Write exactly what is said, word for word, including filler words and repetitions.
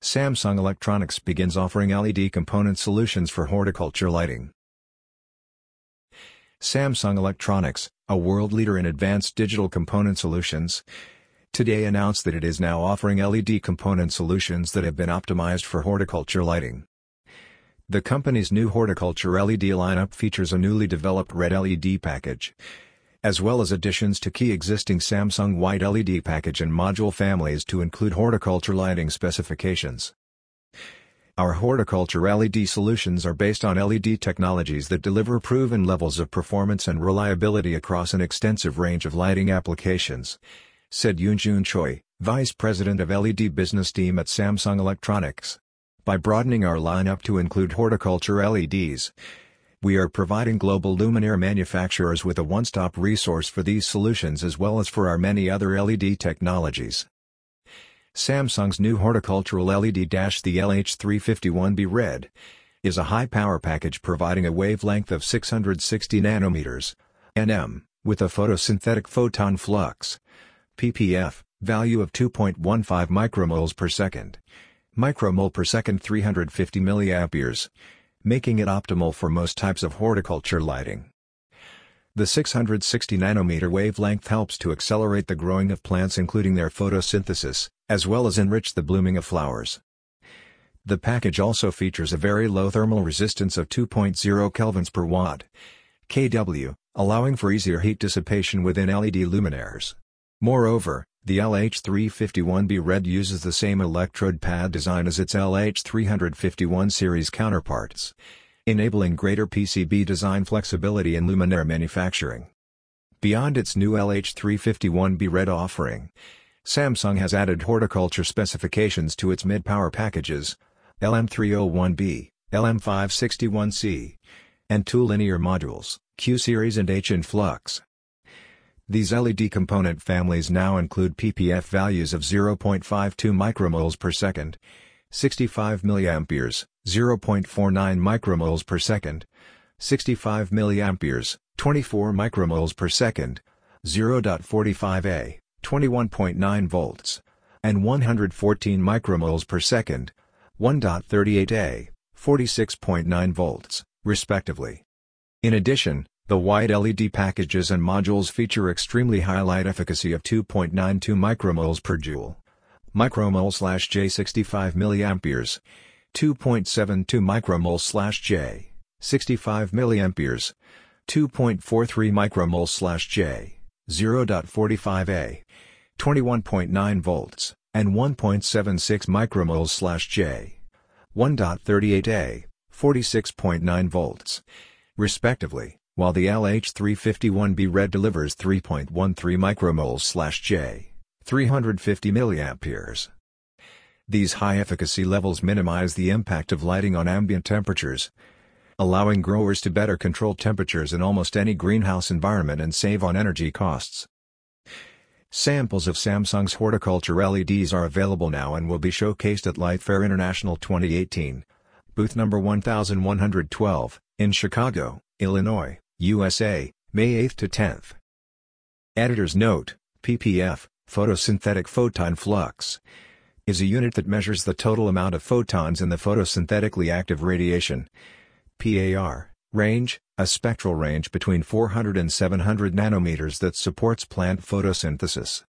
Samsung Electronics begins offering L E D component solutions for horticulture lighting. Samsung Electronics, a world leader in advanced digital component solutions, today announced that it is now offering L E D component solutions that have been optimized for horticulture lighting. The company's new horticulture L E D lineup features a newly developed red L E D package, as well as additions to key existing Samsung white L E D package and module families to include horticulture lighting specifications. Our horticulture L E D solutions are based on L E D technologies that deliver proven levels of performance and reliability across an extensive range of lighting applications, said Yoonjun Choi, Vice President of L E D Business Team at Samsung Electronics. By broadening our lineup to include horticulture L E Ds, we are providing global luminaire manufacturers with a one-stop resource for these solutions as well as for our many other L E D technologies. Samsung's new horticultural L E D, the L H three fifty-one B Red, is a high-power package providing a wavelength of six hundred sixty nanometers, nm, with a photosynthetic photon flux, P P F, value of two point one five micromoles per second, micromole per second three hundred fifty milliamperes, making it optimal for most types of horticulture lighting. The six hundred sixty nanometer wavelength helps to accelerate the growing of plants including their photosynthesis, as well as enrich the blooming of flowers. The package also features a very low thermal resistance of two point zero kelvins per watt, kW, allowing for easier heat dissipation within L E D luminaires. Moreover, the L H three fifty-one B Red uses the same electrode pad design as its L H three fifty-one series counterparts, enabling greater P C B design flexibility in luminaire manufacturing. Beyond its new L H three fifty-one B Red offering, Samsung has added horticulture specifications to its mid-power packages, L M three oh one B, L M five sixty-one C, and two linear modules, Q series and H in flux. These L E D component families now include P P F values of zero point five two micromoles per second, sixty-five milliamperes, zero point four nine micromoles per second, sixty-five milliamperes, twenty-four micromoles per second, zero point four five A, twenty-one point nine volts, and one hundred fourteen micromoles per second, one point three eight A, forty-six point nine volts, respectively. In addition, the white L E D packages and modules feature extremely high light efficacy of two point nine two micromoles per joule, micromole/J sixty-five milliamperes, two point seven two micromole/J, sixty-five milliamperes, two point four three micromole/J, zero point four five A, twenty-one point nine volts, and one point seven six micromoles/J, one point three eight A, forty-six point nine volts, respectively, while the L H three fifty-one B Red delivers three point one three micromoles/J, three hundred fifty milliamperes. These high efficacy levels minimize the impact of lighting on ambient temperatures, allowing growers to better control temperatures in almost any greenhouse environment and save on energy costs. Samples of Samsung's horticulture L E Ds are available now and will be showcased at Light Fair International twenty eighteen, booth number one thousand one hundred twelve, in Chicago, Illinois, U S A, May eighth to tenth. Editor's note: P P F, photosynthetic photon flux, is a unit that measures the total amount of photons in the photosynthetically active radiation P A R range, a spectral range between four hundred and seven hundred nanometers that supports plant photosynthesis.